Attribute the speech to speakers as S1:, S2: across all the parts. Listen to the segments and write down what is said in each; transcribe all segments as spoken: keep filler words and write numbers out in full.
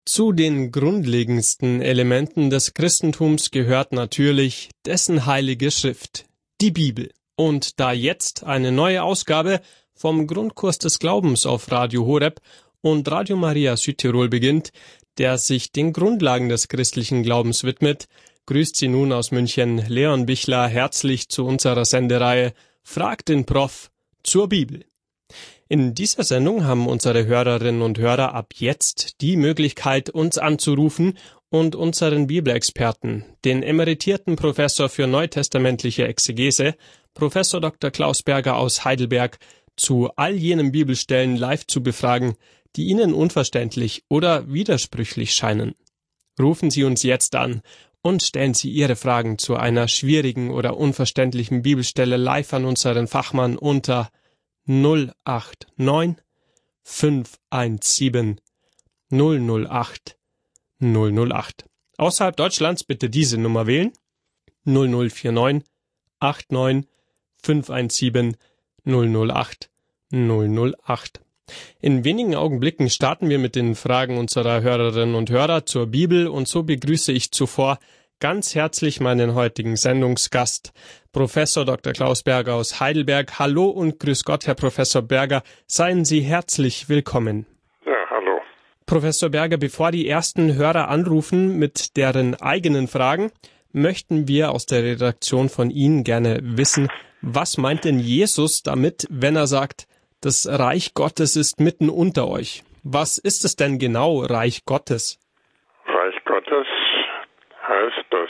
S1: Zu den grundlegendsten Elementen des Christentums gehört natürlich dessen heilige Schrift, die Bibel. Und da jetzt eine neue Ausgabe vom Grundkurs des Glaubens auf Radio Horeb und Radio Maria Südtirol beginnt, der sich den Grundlagen des christlichen Glaubens widmet, grüßt Sie nun aus München Leon Bichler herzlich zu unserer Sendereihe Frag den Prof zur Bibel. In dieser Sendung haben unsere Hörerinnen und Hörer ab jetzt die Möglichkeit, uns anzurufen und unseren Bibelexperten, den emeritierten Professor für neutestamentliche Exegese, Professor Doktor Klaus Berger aus Heidelberg, zu all jenen Bibelstellen live zu befragen, die Ihnen unverständlich oder widersprüchlich scheinen. Rufen Sie uns jetzt an und stellen Sie Ihre Fragen zu einer schwierigen oder unverständlichen Bibelstelle live an unseren Fachmann unter null acht neun fünf eins sieben null null acht null null acht. Außerhalb Deutschlands bitte diese Nummer wählen: null null vier neun acht neun fünf eins sieben null null acht null null acht. In wenigen Augenblicken starten wir mit den Fragen unserer Hörerinnen und Hörer zur Bibel, und so begrüße ich zuvor ganz herzlich meinen heutigen Sendungsgast, Professor Doktor Klaus Berger aus Heidelberg. Hallo und grüß Gott, Herr Professor Berger. Seien Sie herzlich willkommen.
S2: Ja, hallo.
S1: Professor Berger, bevor die ersten Hörer anrufen mit deren eigenen Fragen, möchten wir aus der Redaktion von Ihnen gerne wissen, was meint denn Jesus damit, wenn er sagt, das Reich Gottes ist mitten unter euch? Was ist es denn genau, Reich Gottes?
S2: Reich Gottes heißt, dass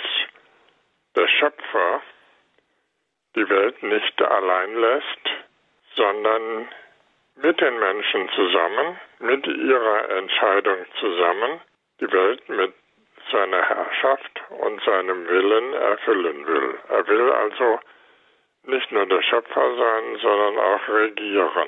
S2: der Schöpfer die Welt nicht allein lässt, sondern mit den Menschen zusammen, mit ihrer Entscheidung zusammen, die Welt mit seiner Herrschaft und seinem Willen erfüllen will. Er will also nicht nur der Schöpfer sein, sondern auch regieren.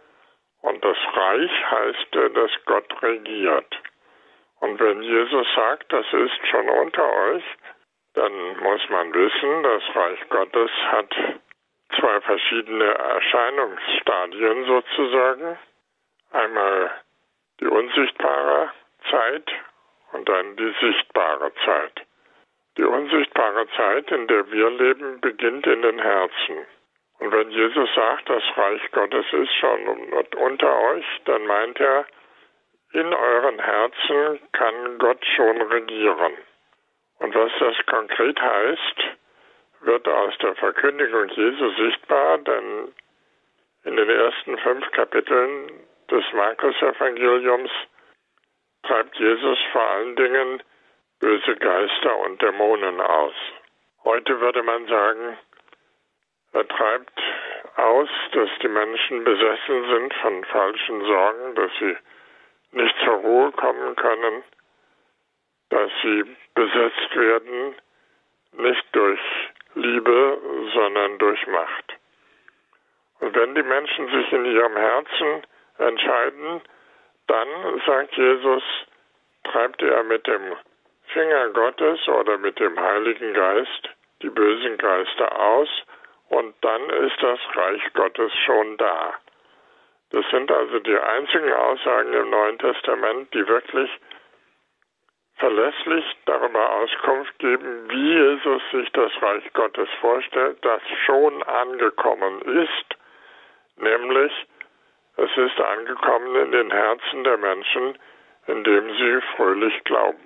S2: Und das Reich heißt, dass Gott regiert. Und wenn Jesus sagt, das ist schon unter euch, dann muss man wissen, das Reich Gottes hat zwei verschiedene Erscheinungsstadien sozusagen. Einmal die unsichtbare Zeit und dann die sichtbare Zeit. Die unsichtbare Zeit, in der wir leben, beginnt in den Herzen. Und wenn Jesus sagt, das Reich Gottes ist schon unter euch, dann meint er, in euren Herzen kann Gott schon regieren. Und was das konkret heißt, wird aus der Verkündigung Jesu sichtbar, denn in den ersten fünf Kapiteln des Markus-Evangeliums treibt Jesus vor allen Dingen böse Geister und Dämonen aus. Heute würde man sagen, er treibt aus, dass die Menschen besessen sind von falschen Sorgen, dass sie nicht zur Ruhe kommen können, dass sie besetzt werden, nicht durch Liebe, sondern durch Macht. Und wenn die Menschen sich in ihrem Herzen entscheiden, dann, sagt Jesus, treibt er mit dem Finger Gottes oder mit dem Heiligen Geist die bösen Geister aus, und dann ist das Reich Gottes schon da. Das sind also die einzigen Aussagen im Neuen Testament, die wirklich verlässlich darüber Auskunft geben, wie Jesus sich das Reich Gottes vorstellt, das schon angekommen ist, nämlich es ist angekommen in den Herzen der Menschen, indem sie fröhlich glauben.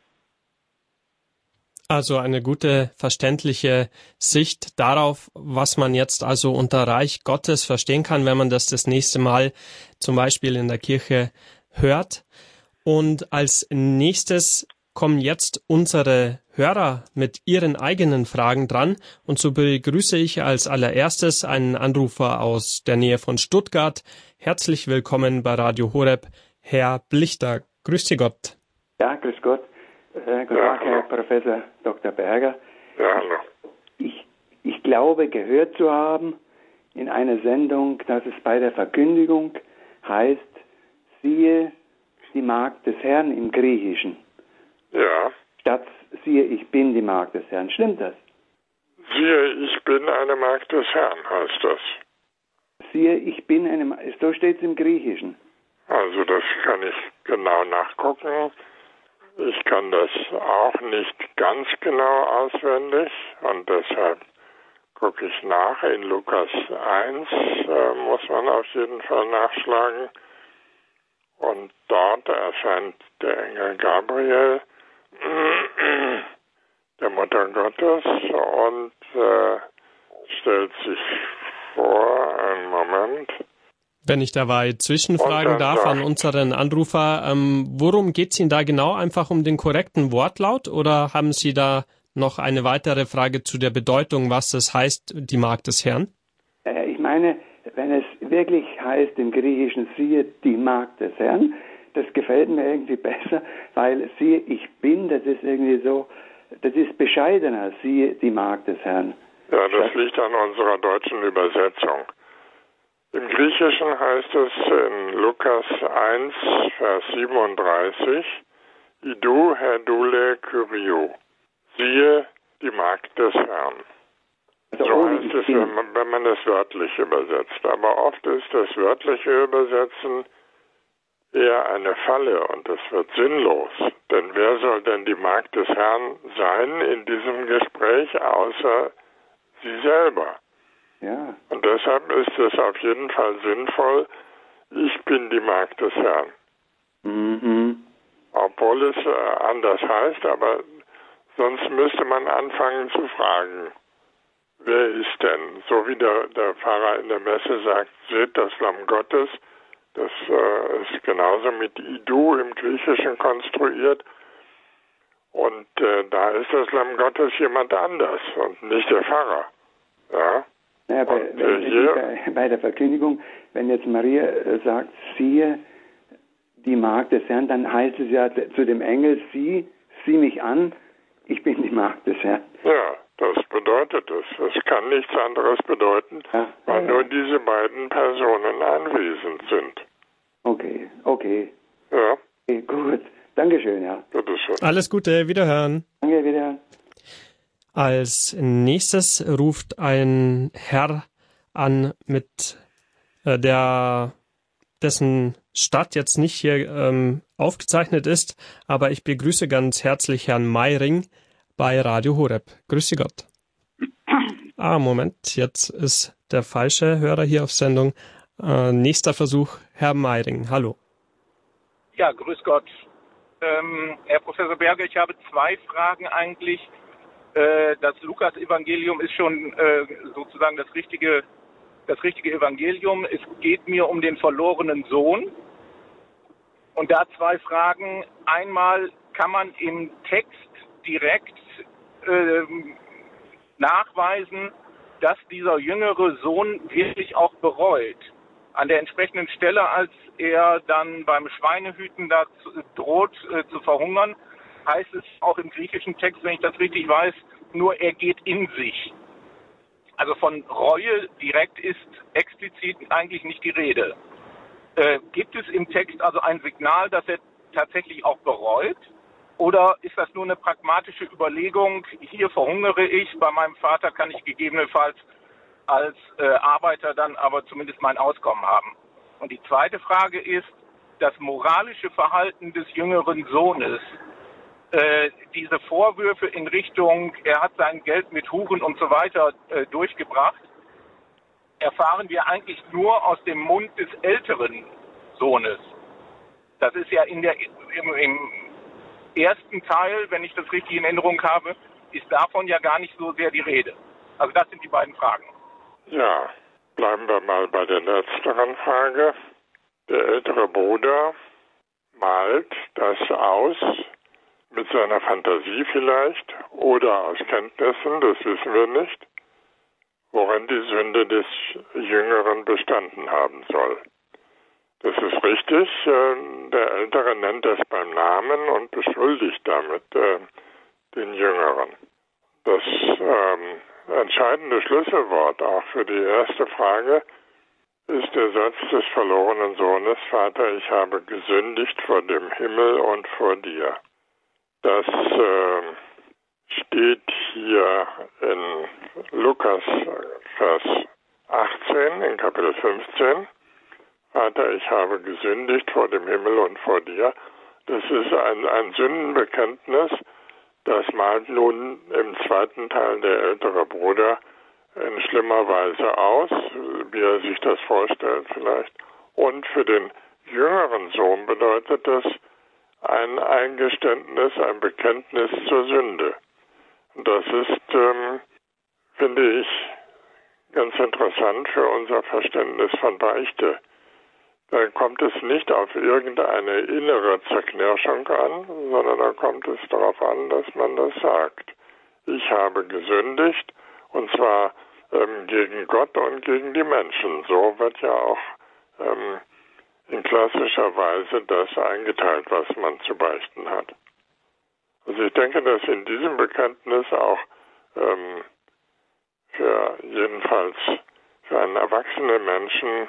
S1: Also eine gute, verständliche Sicht darauf, was man jetzt also unter Reich Gottes verstehen kann, wenn man das das nächste Mal zum Beispiel in der Kirche hört. Und als nächstes kommen jetzt unsere Hörer mit ihren eigenen Fragen dran. Und so begrüße ich als allererstes einen Anrufer aus der Nähe von Stuttgart. Herzlich willkommen bei Radio Horeb, Herr Blichter. Grüß Sie Gott.
S3: Ja, grüß Gott. Äh, guten Tag, Herr Professor Doktor Berger.
S2: Ja, hallo.
S3: Ich, ich glaube, gehört zu haben in einer Sendung, dass es bei der Verkündigung heißt, siehe die Magd des Herrn im Griechischen.
S2: Ja.
S3: Statt siehe, ich bin die Magd des Herrn. Stimmt das?
S2: Siehe, ich bin eine Magd des Herrn, heißt das.
S3: Siehe, ich bin eine Magd. So steht es im Griechischen.
S2: Also das kann ich genau nachgucken. Ich kann das auch nicht ganz genau auswendig und deshalb gucke ich nach. In Lukas eins äh, muss man auf jeden Fall nachschlagen. Und dort erscheint der Engel Gabriel, der Mutter Gottes, und äh, stellt sich vor, einen Moment.
S1: Wenn ich dabei zwischenfragen darf an unseren Anrufer, ähm, worum geht es Ihnen da genau? Einfach um den korrekten Wortlaut oder haben Sie da noch eine weitere Frage zu der Bedeutung, was das heißt, die Magd des Herrn?
S3: Äh, ich meine, wenn es wirklich heißt im Griechischen, siehe die Magd des Herrn, das gefällt mir irgendwie besser, weil siehe ich bin, das ist irgendwie so, das ist bescheidener, siehe die Magd des Herrn.
S2: Ja, das liegt an unserer deutschen Übersetzung. Im Griechischen heißt es in Lukas eins, Vers siebenunddreißig, Idou herdule Kyrio, siehe die Magd des Herrn.
S3: Also
S2: so heißt es, wenn man, wenn man das wörtlich übersetzt. Aber oft ist das wörtliche Übersetzen eher eine Falle und es wird sinnlos. Denn wer soll denn die Magd des Herrn sein in diesem Gespräch, außer sie selber?
S3: Ja.
S2: Und deshalb ist es auf jeden Fall sinnvoll, ich bin die Magd des Herrn.
S3: Mhm.
S2: Obwohl es äh, anders heißt, aber sonst müsste man anfangen zu fragen, wer ist denn? So wie der, der Pfarrer in der Messe sagt, seht das Lamm Gottes, das äh, ist genauso mit Idou im Griechischen konstruiert. Und äh, da ist das Lamm Gottes jemand anders und nicht der Pfarrer. Ja.
S3: Ja, bei,
S2: und,
S3: wenn,
S2: äh, hier,
S3: bei, bei der Verkündigung, wenn jetzt Maria äh, sagt, siehe die Magd des Herrn, dann heißt es ja zu dem Engel, sieh, sieh mich an, ich bin die Magd des Herrn.
S2: Ja, das bedeutet es. Es kann nichts anderes bedeuten,
S3: ja,
S2: weil
S3: ja,
S2: nur
S3: ja.
S2: diese beiden Personen anwesend sind.
S3: Okay, okay.
S2: Ja.
S3: Okay, gut. Dankeschön, ja.
S2: Bitteschön.
S1: Alles Gute, wiederhören.
S3: Danke, wiederhören.
S1: Als nächstes ruft ein Herr an, mit äh, der dessen Stadt jetzt nicht hier ähm, aufgezeichnet ist, aber ich begrüße ganz herzlich Herrn Meiring bei Radio Horeb. Grüße Gott. Ah, Moment, jetzt ist der falsche Hörer hier auf Sendung. Äh, nächster Versuch, Herr Meiring. Hallo.
S4: Ja, grüß Gott. Ähm, Herr Professor Berger, ich habe zwei Fragen eigentlich. Äh, das Lukas-Evangelium ist schon äh, sozusagen das richtige, das richtige Evangelium. Es geht mir um den verlorenen Sohn. Und da zwei Fragen. Einmal, kann man im Text direkt äh, nachweisen, dass dieser jüngere Sohn wirklich auch bereut? An der entsprechenden Stelle, als er dann beim Schweinehüten da droht äh, zu verhungern, heißt es auch im griechischen Text, wenn ich das richtig weiß, nur er geht in sich. Also von Reue direkt ist explizit eigentlich nicht die Rede. Äh, gibt es im Text also ein Signal, dass er tatsächlich auch bereut? Oder ist das nur eine pragmatische Überlegung, hier verhungere ich, bei meinem Vater kann ich gegebenenfalls als äh, Arbeiter dann aber zumindest mein Auskommen haben? Und die zweite Frage ist, das moralische Verhalten des jüngeren Sohnes, äh, diese Vorwürfe in Richtung, er hat sein Geld mit Huren und so weiter äh, durchgebracht, erfahren wir eigentlich nur aus dem Mund des älteren Sohnes. Das ist ja in der, im, im ersten Teil, wenn ich das richtig in Erinnerung habe, ist davon ja gar nicht so sehr die Rede. Also das sind die beiden Fragen.
S2: Ja, bleiben wir mal bei der letzteren Frage. Der ältere Bruder malt das aus, mit seiner Fantasie vielleicht, oder aus Kenntnissen, das wissen wir nicht, worin die Sünde des Jüngeren bestanden haben soll. Das ist richtig, der Ältere nennt das beim Namen und beschuldigt damit den Jüngeren. Das ähm, entscheidende Schlüsselwort auch für die erste Frage ist der Satz des verlorenen Sohnes, Vater, ich habe gesündigt vor dem Himmel und vor dir. Das äh, steht hier in Lukas Vers achtzehn, in Kapitel fünfzehn. Vater, ich habe gesündigt vor dem Himmel und vor dir. Das ist ein, ein Sündenbekenntnis. Das malt nun im zweiten Teil der ältere Bruder in schlimmer Weise aus, wie er sich das vorstellt vielleicht. Und für den jüngeren Sohn bedeutet das ein Eingeständnis, ein Bekenntnis zur Sünde. Das ist, ähm, finde ich, ganz interessant für unser Verständnis von Beichte. Da kommt es nicht auf irgendeine innere Zerknirschung an, sondern da kommt es darauf an, dass man das sagt. Ich habe gesündigt, und zwar ähm, gegen Gott und gegen die Menschen. So wird ja auch ähm, in klassischer Weise das eingeteilt, was man zu beichten hat. Also ich denke, dass in diesem Bekenntnis auch ähm, für jedenfalls für einen erwachsenen Menschen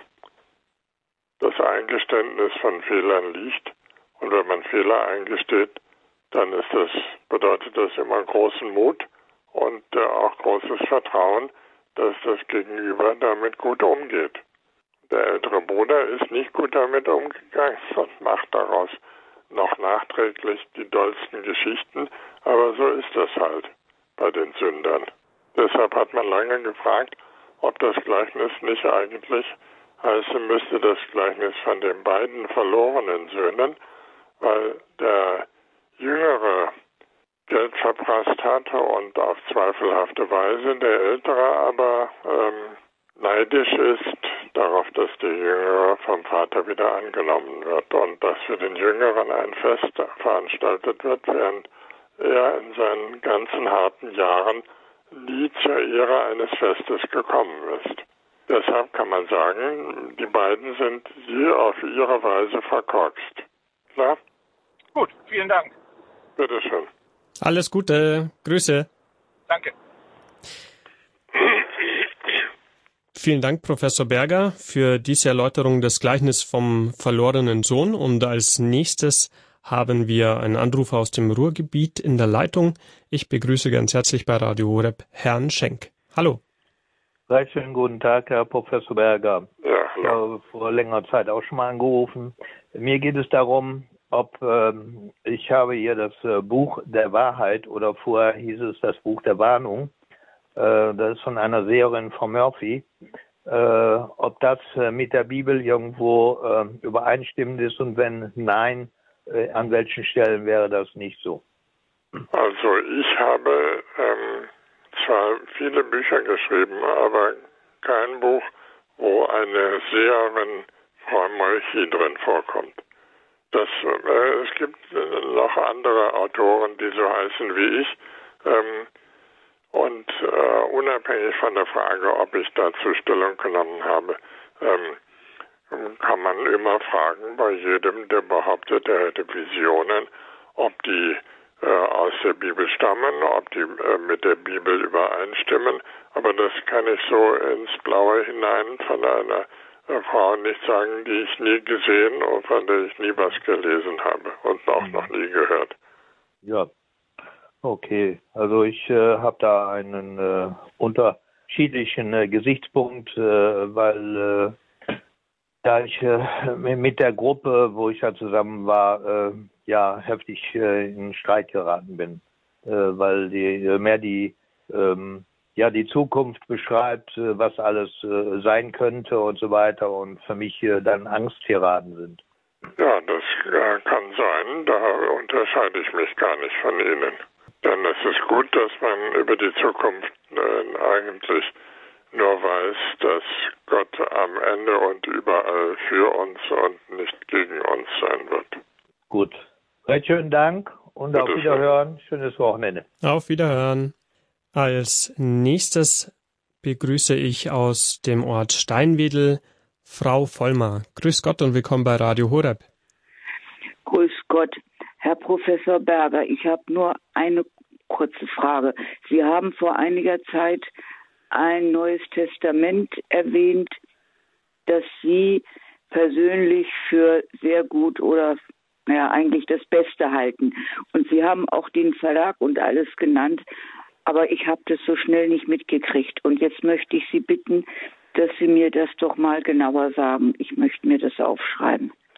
S2: das Eingeständnis von Fehlern liegt. Und wenn man Fehler eingesteht, dann ist das, bedeutet das immer großen Mut und äh, auch großes Vertrauen, dass das Gegenüber damit gut umgeht. Der ältere Bruder ist nicht gut damit umgegangen und macht daraus noch nachträglich die dollsten Geschichten, aber so ist das halt bei den Sündern. Deshalb hat man lange gefragt, ob das Gleichnis nicht eigentlich heißen müsste, das Gleichnis von den beiden verlorenen Söhnen, weil der Jüngere Geld verprasst hatte und auf zweifelhafte Weise, der Ältere aber ähm, neidisch ist darauf, dass der Jüngere vom Vater wieder angenommen wird und dass für den Jüngeren ein Fest veranstaltet wird, während er in seinen ganzen harten Jahren nie zur Ehre eines Festes gekommen ist. Deshalb kann man sagen, die beiden sind je auf ihre Weise verkorkst. Klar?
S4: Gut, vielen Dank.
S2: Bitteschön.
S1: Alles Gute. Grüße.
S4: Danke.
S1: Vielen Dank, Professor Berger, für diese Erläuterung des Gleichnisses vom verlorenen Sohn. Und als nächstes haben wir einen Anrufer aus dem Ruhrgebiet in der Leitung. Ich begrüße ganz herzlich bei Radio Horeb Herrn Schenk. Hallo.
S5: Recht schönen guten Tag, Herr Professor Berger.
S2: Ja,
S5: ich habe vor längerer Zeit auch schon mal angerufen. Mir geht es darum, ob ähm, ich habe hier das äh, Buch der Wahrheit oder vorher hieß es das Buch der Warnung. Äh, das ist von einer Seherin von Murphy. Äh, ob das äh, mit der Bibel irgendwo äh, übereinstimmend ist und wenn nein, äh, an welchen Stellen wäre das nicht so?
S2: Also ich habe ähm, zwar viele Bücher geschrieben, aber kein Buch, wo eine Seherin Frau Molchi drin vorkommt. Das, äh, es gibt noch andere Autoren, die so heißen wie ich. Ähm, und äh, unabhängig von der Frage, ob ich dazu Stellung genommen habe, ähm, kann man immer fragen bei jedem, der behauptet, er hätte Visionen, ob die äh, aus der Bibel stammen, ob die äh, mit der Bibel übereinstimmen. Aber das kann ich so ins Blaue hinein von einer Frau nicht sagen, die ich nie gesehen und von der ich nie was gelesen habe und auch noch nie gehört.
S5: Ja, okay. Also ich äh, habe da einen äh, unterschiedlichen äh, Gesichtspunkt, äh, weil äh, da ich äh, mit der Gruppe, wo ich ja zusammen war, äh, ja heftig äh, in Streit geraten bin, äh, weil die äh, mehr die ähm, ja die Zukunft beschreibt, was alles äh, sein könnte und so weiter und für mich äh, dann Angsttiraden sind.
S2: Ja, das äh, kann sein. Da unterscheide ich mich gar nicht von Ihnen. Denn es ist gut, dass man über die Zukunft äh, eigentlich nur weiß, dass Gott am Ende und überall für uns und nicht gegen uns sein wird.
S5: Gut. Recht schönen Dank und
S2: Bitte
S5: auf Wiederhören. Schön. Schönes Wochenende.
S1: Auf Wiederhören. Als nächstes begrüße ich aus dem Ort Steinwedel Frau Vollmer. Grüß Gott und willkommen bei Radio Horeb.
S6: Grüß Gott, Herr Professor Berger. Ich habe nur eine kurze Frage. Sie haben vor einiger Zeit ein Neues Testament erwähnt, das Sie persönlich für sehr gut oder naja, eigentlich das Beste halten. Und Sie haben auch den Verlag und alles genannt. Aber ich habe das so schnell nicht mitgekriegt. Und jetzt möchte ich Sie bitten, dass Sie mir das doch mal genauer sagen. Ich möchte mir das aufschreiben.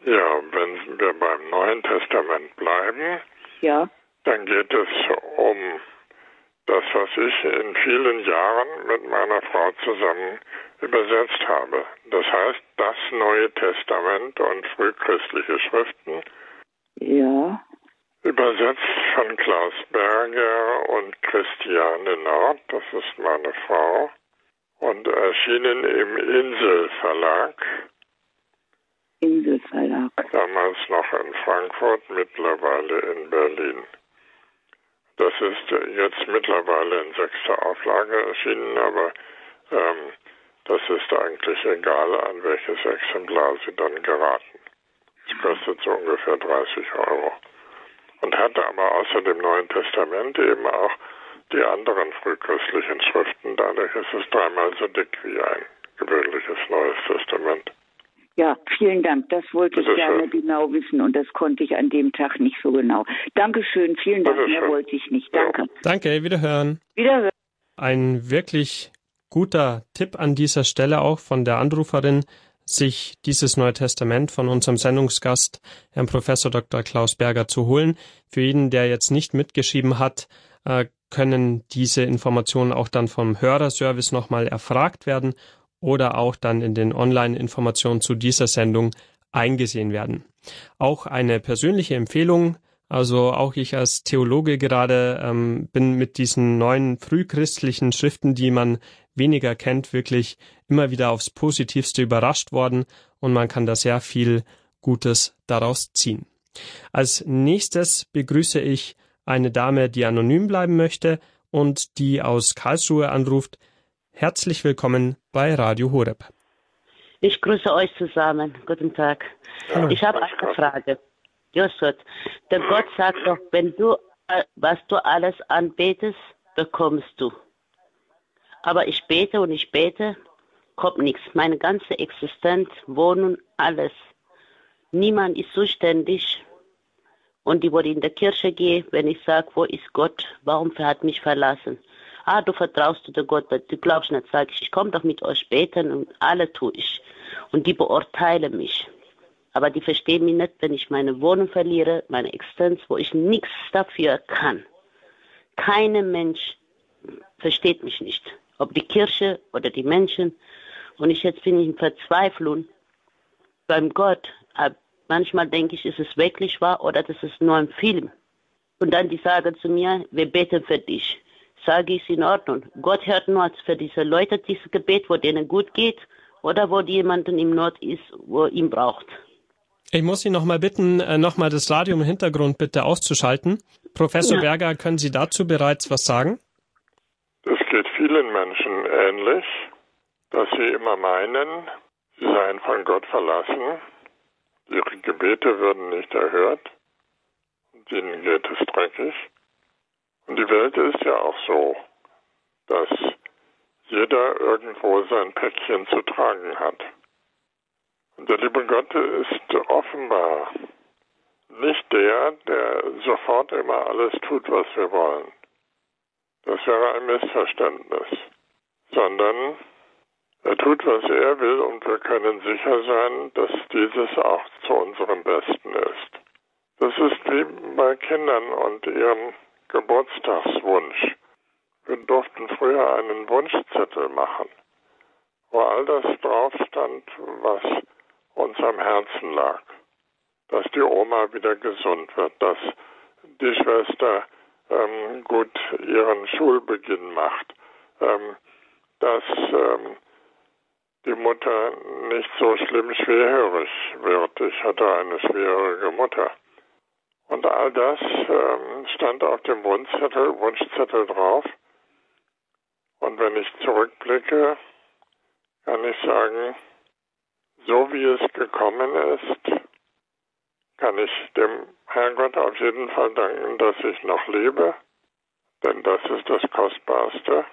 S2: Ja, wenn wir beim Neuen Testament bleiben,
S6: Ja.
S2: dann geht es um das, was ich in vielen Jahren mit meiner Frau zusammen übersetzt habe. Das heißt, das Neue Testament und frühchristliche Schriften.
S6: Ja.
S2: Übersetzt von Klaus Berger und Christiane Nord, das ist meine Frau, und erschienen im Insel Verlag.
S6: Insel Verlag.
S2: Damals noch in Frankfurt, mittlerweile in Berlin. Das ist jetzt mittlerweile in sechster Auflage erschienen, aber ähm, das ist eigentlich egal, an welches Exemplar Sie dann geraten. Es kostet so ungefähr dreißig Euro. Und hat aber außer dem Neuen Testament eben auch die anderen frühchristlichen Schriften. Dadurch ist es dreimal so dick wie ein gewöhnliches Neues Testament.
S6: Ja, vielen Dank. Das wollte
S2: Bitte
S6: ich gerne
S2: schön.
S6: genau wissen und das konnte ich an dem Tag nicht so genau. Dankeschön, vielen Dank.
S2: Bitte
S6: Mehr
S2: schön.
S6: wollte ich nicht. Danke.
S1: Danke, wiederhören.
S6: Wiederhören.
S1: Ein wirklich guter Tipp an dieser Stelle auch von der Anruferin, sich dieses Neue Testament von unserem Sendungsgast, Herrn Professor Doktor Klaus Berger, zu holen. Für jeden, der jetzt nicht mitgeschrieben hat, können diese Informationen auch dann vom Hörerservice nochmal erfragt werden oder auch dann in den Online-Informationen zu dieser Sendung eingesehen werden. Auch eine persönliche Empfehlung, also auch ich als Theologe gerade ähm, bin mit diesen neuen frühchristlichen Schriften, die man weniger kennt, wirklich immer wieder aufs Positivste überrascht worden und man kann da sehr viel Gutes daraus ziehen. Als nächstes begrüße ich eine Dame, die anonym bleiben möchte und die aus Karlsruhe anruft. Herzlich willkommen bei Radio Horeb.
S7: Ich grüße euch zusammen. Guten Tag.
S2: Ja,
S7: ich habe eine Frage. Josef, der Gott sagt doch, wenn du, was du alles anbetest, bekommst du. Aber ich bete und ich bete, kommt nichts. Meine ganze Existenz, Wohnung, alles. Niemand ist zuständig. Und die, wo ich in der Kirche gehe, wenn ich sage, wo ist Gott, warum hat mich verlassen? Ah, du vertraust du Gott, du glaubst nicht, sage ich, ich komme doch mit euch beten und alle tue ich. Und die beurteilen mich. Aber die verstehen mich nicht, wenn ich meine Wohnung verliere, meine Existenz, wo ich nichts dafür kann. Kein Mensch versteht mich nicht. Ob die Kirche oder die Menschen. Und ich jetzt bin ich in Verzweiflung beim Gott. Manchmal denke ich, ist es wirklich wahr oder das ist nur ein Film. Und dann die sagen zu mir, wir beten für dich. Sage ich, in Ordnung. Gott hört nur für diese Leute dieses Gebet, wo denen gut geht oder wo jemanden im Not ist, wo ihn braucht.
S1: Ich muss Sie noch mal bitten, noch mal das Radio im Hintergrund bitte auszuschalten. Professor ja. Berger, können Sie dazu bereits was sagen?
S2: Es geht vielen Menschen ähnlich, dass sie immer meinen, sie seien von Gott verlassen, ihre Gebete würden nicht erhört, und ihnen geht es dreckig. Und die Welt ist ja auch so, dass jeder irgendwo sein Päckchen zu tragen hat. Und der liebe Gott ist offenbar nicht der, der sofort immer alles tut, was wir wollen. Das wäre ein Missverständnis. Sondern er tut, was er will und wir können sicher sein, dass dieses auch zu unserem Besten ist. Das ist wie bei Kindern und ihrem Geburtstagswunsch. Wir durften früher einen Wunschzettel machen, wo all das drauf stand, was uns am Herzen lag. Dass die Oma wieder gesund wird, dass die Schwester ähm, gut ihren Schulbeginn macht, ähm, dass ähm, die Mutter nicht so schlimm schwerhörig wird. Ich hatte eine schwerhörige Mutter. Und all das ähm, stand auf dem Wunschzettel, Wunschzettel drauf. Und wenn ich zurückblicke, kann ich sagen, so wie es gekommen ist, kann ich dem Herrgott auf jeden Fall danken, dass ich noch lebe, denn das ist das Kostbarste.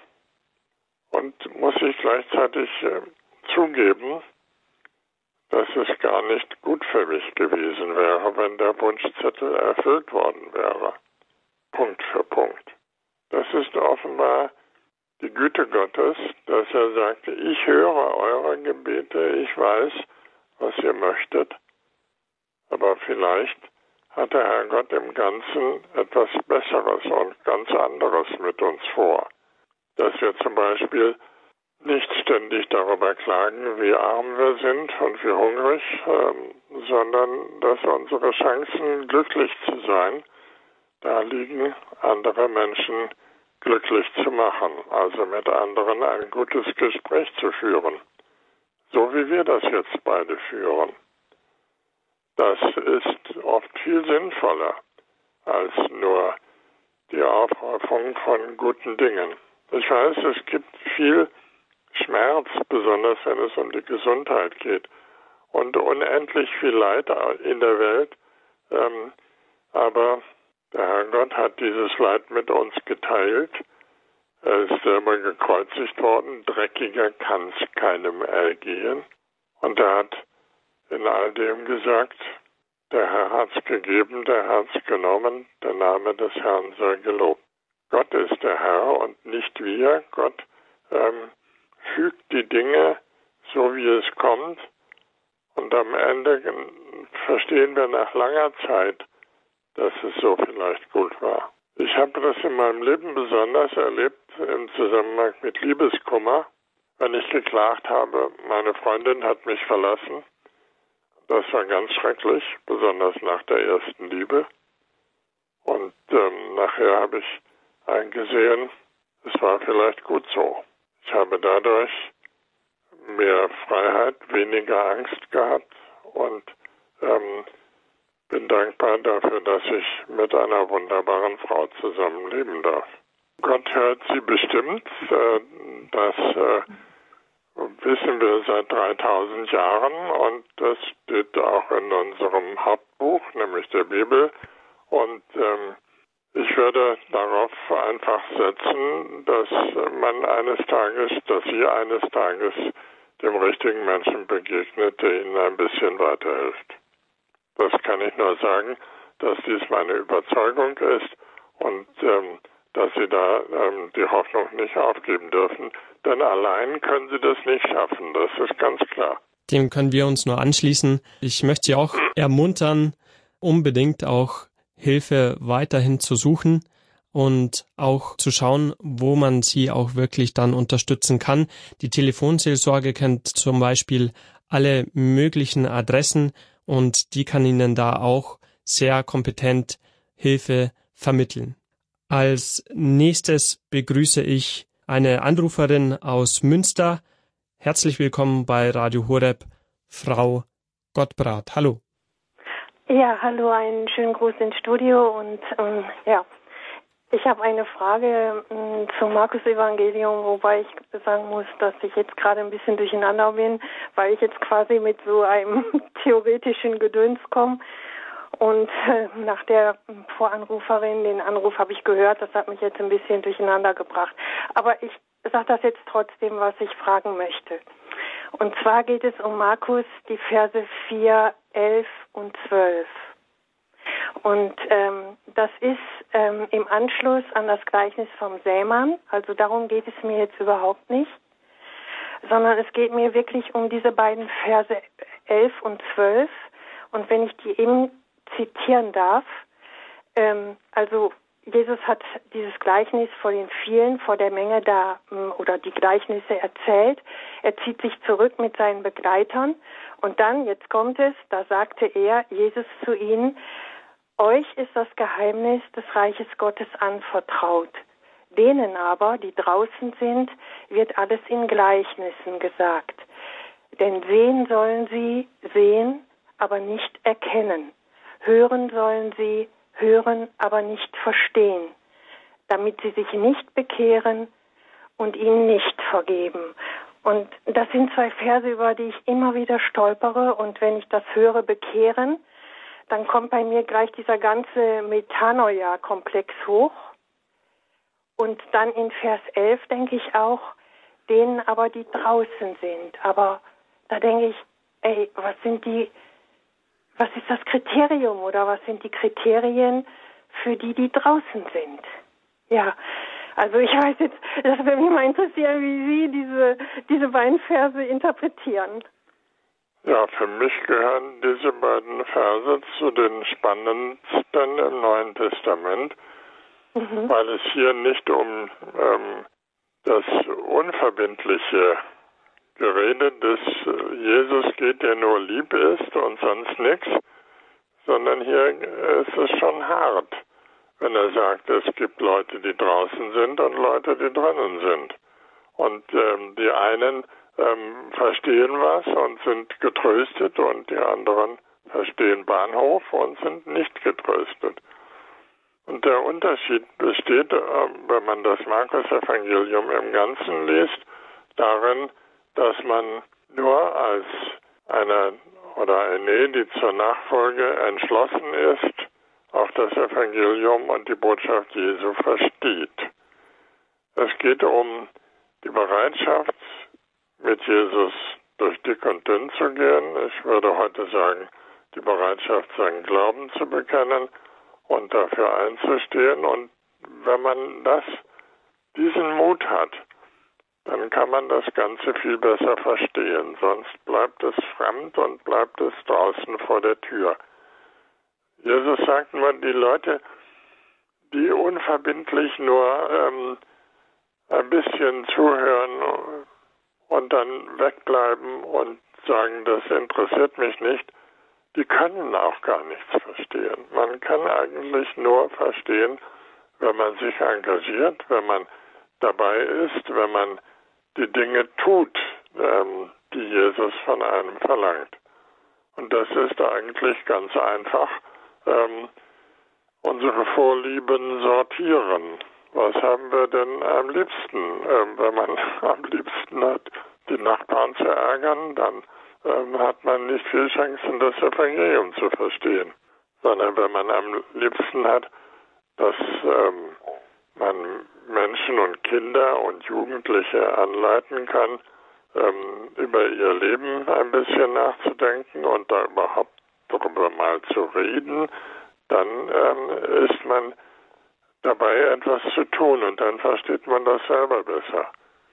S2: Und muss ich gleichzeitig äh, zugeben, dass es gar nicht gut für mich gewesen wäre, wenn der Wunschzettel erfüllt worden wäre. Punkt für Punkt. Das ist offenbar die Güte Gottes, dass er sagt, ich höre eure Gebete, ich weiß, was ihr möchtet. aber vielleicht hat der Herrgott im Ganzen etwas Besseres und ganz anderes mit uns vor. Dass wir zum Beispiel nicht ständig darüber klagen, wie arm wir sind und wie hungrig, ähm, sondern dass unsere Chancen, glücklich zu sein, da liegen, andere Menschen glücklich zu machen, also mit anderen ein gutes Gespräch zu führen, so wie wir das jetzt beide führen. Das ist oft viel sinnvoller als nur die Aufhäufung von guten Dingen. Ich weiß, es gibt viel Schmerz, besonders wenn es um die Gesundheit geht, und unendlich viel Leid in der Welt, ähm, aber der Herrgott hat dieses Leid mit uns geteilt. Er ist selber gekreuzigt worden, dreckiger kann es keinem ergehen. Und er hat in all dem gesagt, der Herr hat's gegeben, der hat's genommen, der Name des Herrn sei gelobt. Gott ist der Herr und nicht wir. Gott ähm, fügt die Dinge so, wie es kommt. Und am Ende verstehen wir nach langer Zeit, dass es so vielleicht gut war. Ich habe das in meinem Leben besonders erlebt im Zusammenhang mit Liebeskummer, wenn ich geklagt habe, meine Freundin hat mich verlassen. Das war ganz schrecklich, besonders nach der ersten Liebe. Und ähm, nachher habe ich eingesehen, es war vielleicht gut so. Ich habe dadurch mehr Freiheit, weniger Angst gehabt und ähm, bin dankbar dafür, dass ich mit einer wunderbaren Frau zusammenleben darf. Gott hört sie bestimmt, äh, das äh, wissen wir seit dreitausend Jahren und das steht auch in unserem Hauptbuch, nämlich der Bibel. Und ähm, ich würde darauf einfach setzen, dass man eines Tages, dass sie eines Tages dem richtigen Menschen begegnet, der ihnen ein bisschen weiterhilft. Das kann ich nur sagen, dass dies meine Überzeugung ist und ähm, dass Sie da ähm, die Hoffnung nicht aufgeben dürfen. Denn allein können Sie das nicht schaffen, das ist ganz klar.
S1: Dem können wir uns nur anschließen. Ich möchte Sie auch ermuntern, unbedingt auch Hilfe weiterhin zu suchen und auch zu schauen, wo man Sie auch wirklich dann unterstützen kann. Die Telefonseelsorge kennt zum Beispiel alle möglichen Adressen und die kann Ihnen da auch sehr kompetent Hilfe vermitteln. Als nächstes begrüße ich eine Anruferin aus Münster. Herzlich willkommen bei Radio Horeb, Frau Gottbrat. Hallo.
S8: Ja, hallo, einen schönen Gruß ins Studio und ähm, ja, ich habe eine Frage ähm, zum Markus-Evangelium, wobei ich sagen muss, dass ich jetzt gerade ein bisschen durcheinander bin, weil ich jetzt quasi mit so einem theoretischen Gedöns komme. Und äh, nach der Voranruferin, den Anruf habe ich gehört, das hat mich jetzt ein bisschen durcheinander gebracht. Aber ich sage das jetzt trotzdem, was ich fragen möchte. Und zwar geht es um Markus, die Verse vier, elf und zwölf. Und ähm, das ist ähm, im Anschluss an das Gleichnis vom Sämann, also darum geht es mir jetzt überhaupt nicht, sondern es geht mir wirklich um diese beiden Verse elf und zwölf. Und wenn ich die eben zitieren darf, ähm, also Jesus hat dieses Gleichnis vor den vielen, vor der Menge da oder die Gleichnisse erzählt. Er zieht sich zurück mit seinen Begleitern und dann, jetzt kommt es, da sagte er, Jesus zu ihnen, euch ist das Geheimnis des Reiches Gottes anvertraut. Denen aber, die draußen sind, wird alles in Gleichnissen gesagt. Denn sehen sollen sie sehen, aber nicht erkennen. Hören sollen sie hören, aber nicht verstehen, damit sie sich nicht bekehren und ihnen nicht vergeben. Und das sind zwei Verse, über die ich immer wieder stolpere. Und wenn ich das höre, bekehren, dann kommt bei mir gleich dieser ganze Metanoia-Komplex hoch. Und dann in Vers elf denke ich auch, denen aber, die draußen sind. Aber da denke ich, ey, was sind die, was ist das Kriterium oder was sind die Kriterien für die, die draußen sind? Ja, also ich weiß jetzt, das würde mich mal interessieren, wie Sie diese, diese beiden Verse interpretieren.
S2: Ja, für mich gehören diese beiden Verse zu den spannendsten im Neuen Testament, mhm. weil es hier nicht um ähm, das unverbindliche Gerede des Jesus geht, der nur lieb ist und sonst nichts, sondern hier ist es schon hart, wenn er sagt, es gibt Leute, die draußen sind und Leute, die drinnen sind. Und ähm, die einen ähm, verstehen was und sind getröstet und die anderen verstehen Bahnhof und sind nicht getröstet. Und der Unterschied besteht, äh, wenn man das Markus-Evangelium im Ganzen liest, darin, dass man nur als eine oder eine, die zur Nachfolge entschlossen ist, auch das Evangelium und die Botschaft Jesu versteht. Es geht um die Bereitschaft, mit Jesus durch dick und dünn zu gehen. Ich würde heute sagen, die Bereitschaft, seinen Glauben zu bekennen und dafür einzustehen. Und wenn man das, diesen Mut hat, dann kann man das Ganze viel besser verstehen. Sonst bleibt es fremd und bleibt es draußen vor der Tür. Jesus sagt nur, die Leute, die unverbindlich nur ähm, ein bisschen zuhören und dann wegbleiben und sagen, das interessiert mich nicht, die können auch gar nichts verstehen. Man kann eigentlich nur verstehen, wenn man sich engagiert, wenn man dabei ist, wenn man die Dinge tut, ähm, die Jesus von einem verlangt. Und das ist eigentlich ganz einfach. Ähm, unsere Vorlieben sortieren. Was haben wir denn am liebsten? Ähm, wenn man am liebsten hat, die Nachbarn zu ärgern, dann ähm, hat man nicht viel Chancen, das Evangelium zu verstehen. Sondern wenn man am liebsten hat, dass ähm, man Menschen und Kinder und Jugendliche anleiten kann, ähm, über ihr Leben ein bisschen nachzudenken und da überhaupt darüber mal zu reden, dann ähm, ist man dabei, etwas zu tun und dann versteht man das selber besser.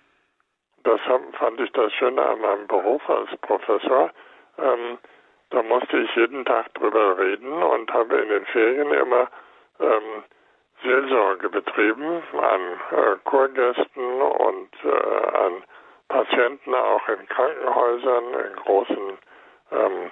S2: Das fand ich das Schöne an meinem Beruf als Professor. Ähm, da musste ich jeden Tag drüber reden und habe in den Ferien immer ähm, Seelsorge betrieben an äh, Kurgästen und äh, an Patienten auch in Krankenhäusern, in großen ähm,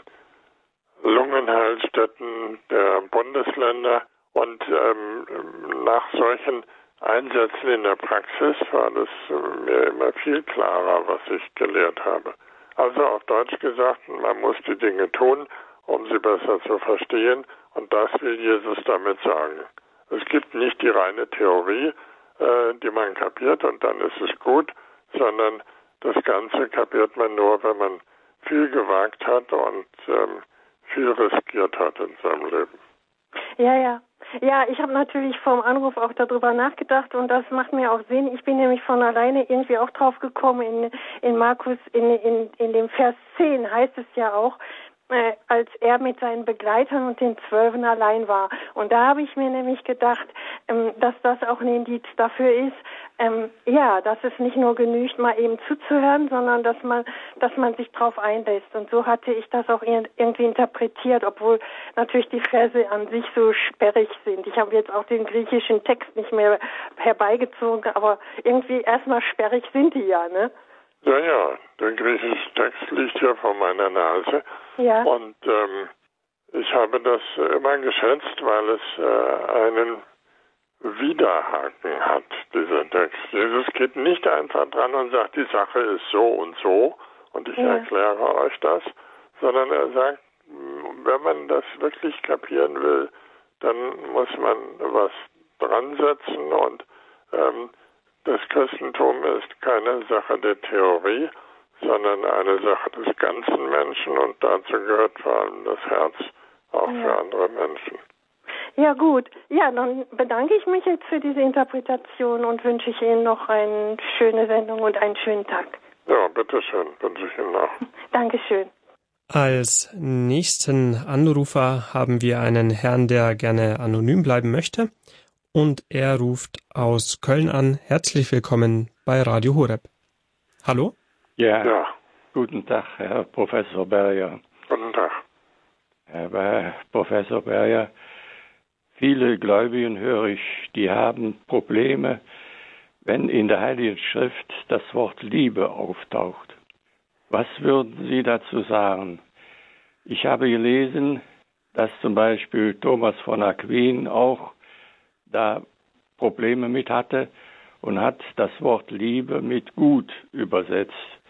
S2: Lungenheilstätten der Bundesländer. Und ähm, nach solchen Einsätzen in der Praxis war das mir immer viel klarer, was ich gelehrt habe. Also auf Deutsch gesagt, man muss die Dinge tun, um sie besser zu verstehen. Und das will Jesus damit sagen. Es gibt nicht die reine Theorie, äh, die man kapiert und dann ist es gut, sondern das Ganze kapiert man nur, wenn man viel gewagt hat und ähm, viel riskiert hat in seinem Leben.
S8: Ja, ja. Ja, ich habe natürlich vom Anruf auch darüber nachgedacht und das macht mir auch Sinn. Ich bin nämlich von alleine irgendwie auch drauf gekommen, in, in Markus, in, in, in dem Vers zehn heißt es ja auch, äh, als er mit seinen Begleitern und den Zwölfen allein war. Und da habe ich mir nämlich gedacht, ähm, dass das auch ein Indiz dafür ist, ähm, ja, dass es nicht nur genügt, mal eben zuzuhören, sondern dass man, dass man sich drauf einlässt. Und so hatte ich das auch irgendwie interpretiert, obwohl natürlich die Verse an sich so sperrig sind. Ich habe jetzt auch den griechischen Text nicht mehr herbeigezogen, aber irgendwie erstmal sperrig sind die ja, ne?
S2: Ja, ja, der griechische Text liegt ja vor meiner Nase.
S8: Ja.
S2: Und ähm, ich habe das immer geschätzt, weil es äh, einen Widerhaken hat, dieser Text. Jesus geht nicht einfach dran und sagt, die Sache ist so und so und ich ja. erkläre euch das, sondern er sagt, wenn man das wirklich kapieren will, dann muss man was dran setzen und ähm, das Christentum ist keine Sache der Theorie, sondern eine Sache des ganzen Menschen und dazu gehört vor allem das Herz auch ja. für andere Menschen.
S8: Ja gut, ja, dann bedanke ich mich jetzt für diese Interpretation und wünsche ich Ihnen noch eine schöne Sendung und einen schönen Tag.
S2: Ja, bitteschön, wünsche ich Ihnen auch.
S8: Dankeschön.
S1: Als nächsten Anrufer haben wir einen Herrn, der gerne anonym bleiben möchte. Und er ruft aus Köln an. Herzlich willkommen bei Radio Horeb. Hallo?
S9: Ja, ja. Guten Tag, Herr Professor Berger.
S2: Guten Tag.
S9: Herr Professor Berger, viele Gläubigen höre ich, die haben Probleme, wenn in der Heiligen Schrift das Wort Liebe auftaucht. Was würden Sie dazu sagen? Ich habe gelesen, dass zum Beispiel Thomas von Aquin auch da Probleme mit hatte und hat das Wort Liebe mit gut übersetzt.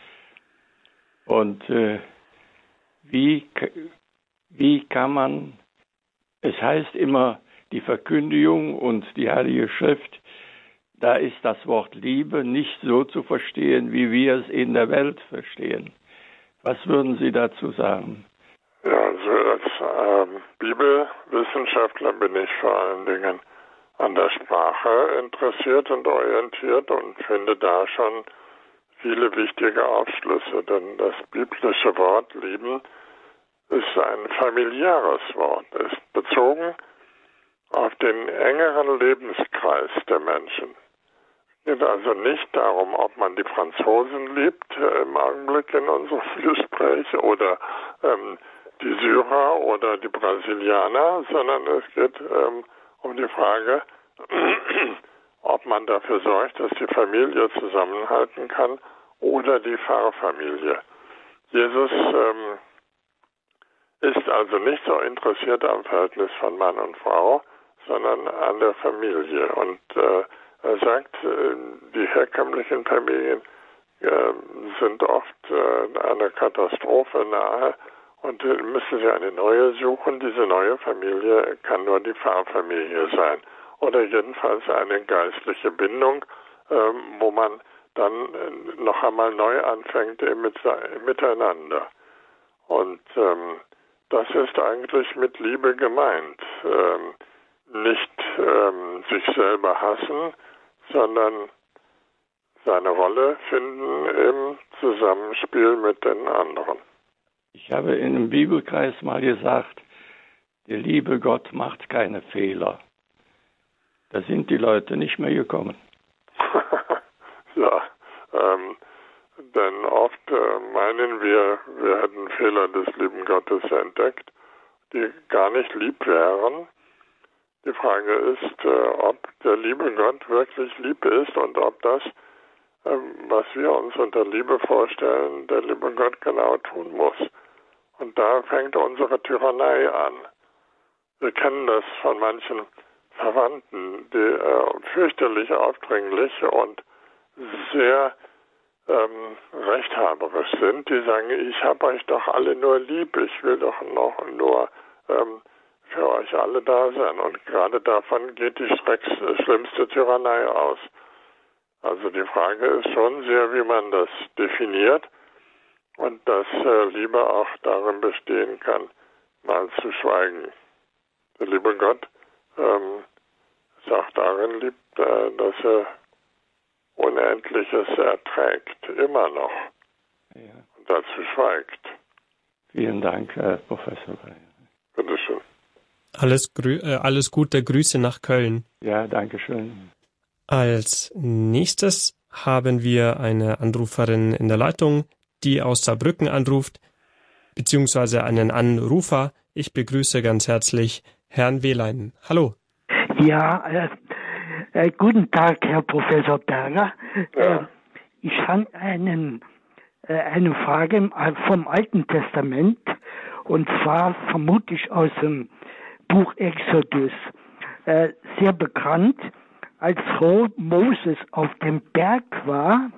S9: Und äh, wie, wie kann man, es heißt immer die Verkündigung und die Heilige Schrift, da ist das Wort Liebe nicht so zu verstehen, wie wir es in der Welt verstehen. Was würden Sie dazu sagen?
S2: Ja, also als ähm, Bibelwissenschaftler bin ich vor allen Dingen an der Sprache interessiert und orientiert und finde da schon viele wichtige Aufschlüsse, denn das biblische Wort lieben ist ein familiäres Wort, ist bezogen auf den engeren Lebenskreis der Menschen. Es geht also nicht darum, ob man die Franzosen liebt äh, im Augenblick in unserem Gespräch oder ähm, die Syrer oder die Brasilianer, sondern es geht ähm, um die Frage, ob man dafür sorgt, dass die Familie zusammenhalten kann oder die Pfarrfamilie. Jesus ähm, ist also nicht so interessiert am Verhältnis von Mann und Frau, sondern an der Familie. Und äh, er sagt, äh, die herkömmlichen Familien äh, sind oft äh, einer Katastrophe nahe und äh, müssen sie eine neue suchen. Diese neue Familie kann nur die Pfarrfamilie sein. Oder jedenfalls eine geistliche Bindung, äh, wo man dann äh, noch einmal neu anfängt im Miteinander. Und ähm, das ist eigentlich mit Liebe gemeint. Ähm, nicht ähm, sich selber hassen, sondern seine Rolle finden im Zusammenspiel mit den anderen.
S9: Ich habe in einem Bibelkreis mal gesagt, der liebe Gott macht keine Fehler. Da sind die Leute nicht mehr gekommen.
S2: Ja, ähm, denn oft äh, meinen wir, wir hätten Fehler des lieben Gottes entdeckt, die gar nicht lieb wären. Die Frage ist, äh, ob der liebe Gott wirklich lieb ist und ob das, äh, was wir uns unter Liebe vorstellen, der liebe Gott genau tun muss. Und da fängt unsere Tyrannei an. Wir kennen das von manchen Verwandten, die äh, fürchterlich aufdringlich und sehr ähm, rechthaberisch sind, die sagen, ich habe euch doch alle nur lieb, ich will doch noch nur ähm, für euch alle da sein. Und gerade davon geht die schrecks- schlimmste Tyrannei aus. Also die Frage ist schon sehr, wie man das definiert und dass äh, Liebe auch darin bestehen kann, mal zu schweigen. Der liebe Gott ähm, sagt darin lieb, äh, dass er Unendliches erträgt, immer noch. Ja. Und dazu schweigt.
S9: Vielen Dank, Herr Professor.
S2: Bitte schön.
S1: Alles, grü- äh, alles Gute, Grüße nach Köln.
S9: Ja, danke schön.
S1: Als nächstes haben wir eine Anruferin in der Leitung, die aus Saarbrücken anruft, beziehungsweise einen Anrufer. Ich begrüße ganz herzlich Herrn Wehlein. Hallo.
S10: Ja, äh, äh, guten Tag, Herr Professor Berger.
S2: Ja.
S10: Äh, ich habe einen, äh, eine Frage vom Alten Testament, und zwar vermutlich aus dem Buch Exodus. Äh, sehr bekannt, als Moses auf dem Berg war,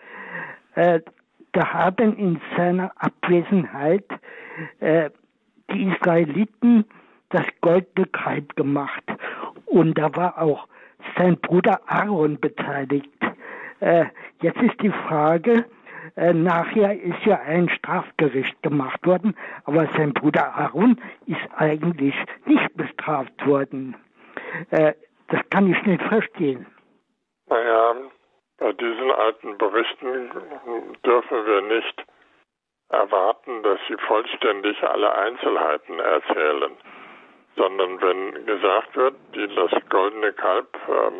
S10: äh, da haben in seiner Abwesenheit äh, die Israeliten das goldene Kalb gemacht. Und da war auch sein Bruder Aaron beteiligt. Äh, jetzt ist die Frage, äh, nachher ist ja ein Strafgericht gemacht worden, aber sein Bruder Aaron ist eigentlich nicht bestraft worden. Äh, das kann ich nicht verstehen.
S2: Naja, bei diesen alten Berichten dürfen wir nicht erwarten, dass sie vollständig alle Einzelheiten erzählen, sondern wenn gesagt wird, die das goldene Kalb ähm,